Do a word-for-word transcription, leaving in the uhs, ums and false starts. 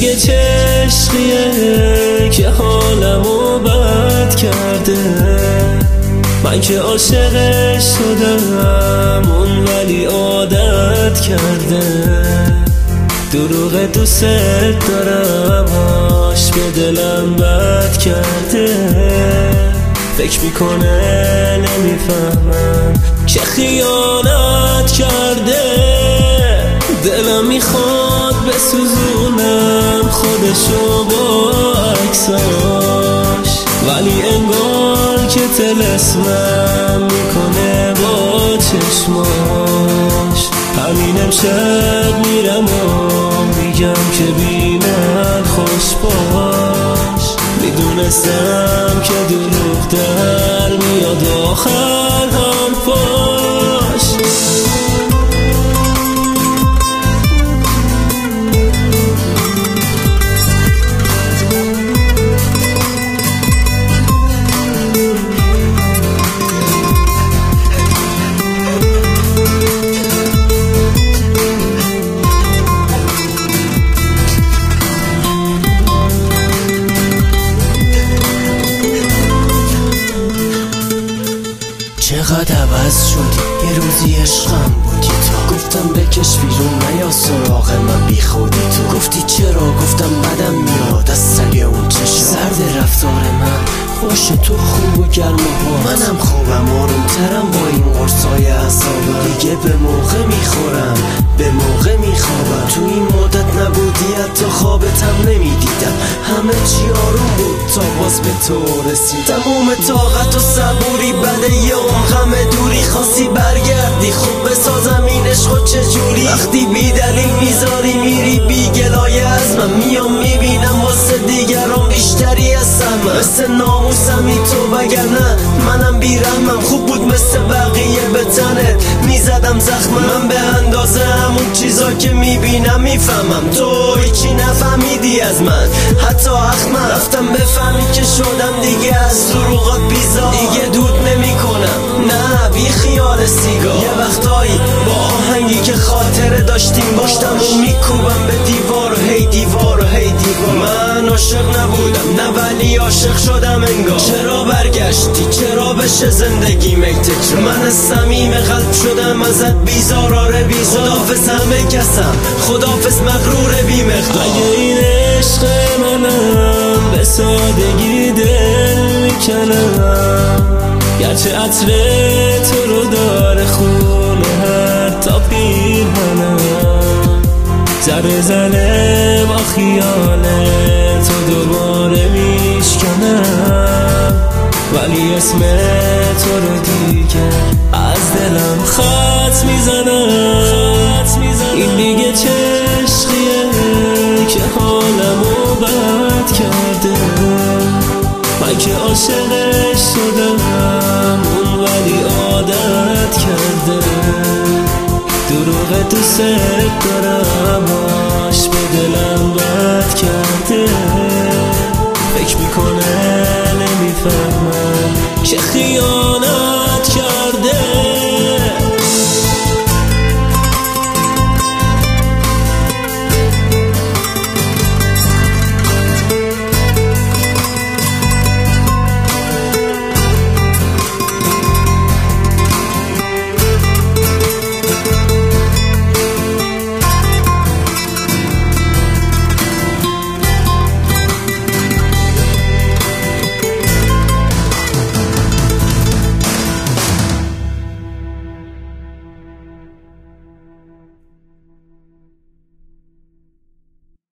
دیگه چه عشقیه که حالمو بد کرده؟ من که عاشقش شدم اون ولی عادت کرده. دروغ دوست دارم آش به دلم بد کرده. فکر میکنه نمیفهمم که خیانت کرده. دلم میخواد بسوزونم خودشو با عکساش، ولی انگار که طلسمم میکنه با چشماش. همین امشب میرم و میگم که بی من خوش باش. میدونستم که دروغ در میاد آخر هم فاش. چقدر عوض شدی، یه روزی عشقم بودی تو. گفتم بکش بیرون نیا سراغ من بی خودی تو. گفتی چرا؟ گفتم بدم میاد از سلی اون چشم. سرد رفتار من باشه تو خوب و گرم ها، منم خوبم آرومترم با این قرصای اعصابم. دیگه به موقع میخورم به موقع میخوابم. تو این مدت نبودی حتی خوابتم نمیدیدم. همه چی آروم بود تا باز به تو رسید. تموم طاقت و صبوری بده یه اون غم دوری. خواستی برگردی خوب بسازم این عشق چجوری. وقتی بی دلیل میذاری میری بی گلایه از من. میام میبینم واسه دیگران بیشتری هستم من. مثل ناموسمی تو وگرنه منم بیرحمم. خوب بود مثل بقیه به تنت میزدم زخم. من به اندازه همون چیزا که میبینم میفهمم. تو هیچی نفهمیدی از من حتی حق من. رفتم بفهمی که شدم دیگه از دروغات بیزار. دیگه دود نمی کنم نه بی خیال سیگار. یه وقتایی با آهنگی که خاطره داشتیم پشتم و میکوبم به دیوار. هی دیوار هی دیوار. من عاشق نبودم نه ولی عاشق شدم انگار. چرا برگشتی؟ چرا بشه زندگی تکرار؟ من صمیم قلب شدم ازت بیزار. آره بیزار. خدافظ همه کسم خدافظ مغرور بی مقدار. اگه این عشق منم به سادگی دل میکنم، گرچه عطر تو رو داره خونه هر تا پیرهنم. ذره ذره با خیال تو دوباره میشکنم، ولی اسم تو رو دیگه از دلم خط میزنم. این دیگه چه عشقیه که حالمو بد کرده؟ من که عاشقش شدم اون ولی عادت کرده. دروغ دوست دارم